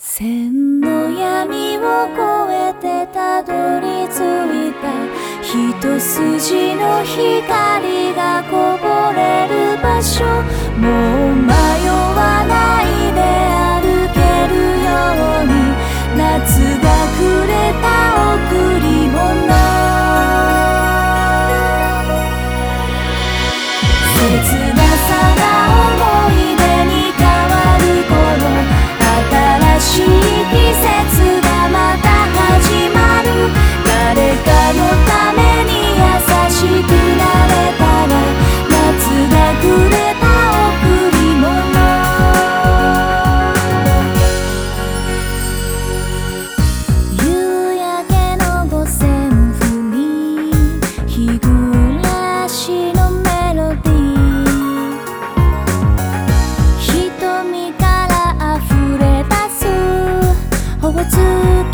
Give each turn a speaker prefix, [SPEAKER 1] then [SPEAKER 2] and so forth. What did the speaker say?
[SPEAKER 1] 線の闇を越えてたどり着いた一筋の光がこぼれる場所、もう迷わないで歩けるように夏がくれた贈り物、切なさが思い出に変わる頃、新しい季節がまた始まる。誰かのために優しくなれたら、夏がくれた贈り物。夕焼けの五線譜に日暮らしのメロディー、瞳から溢れ出すほおず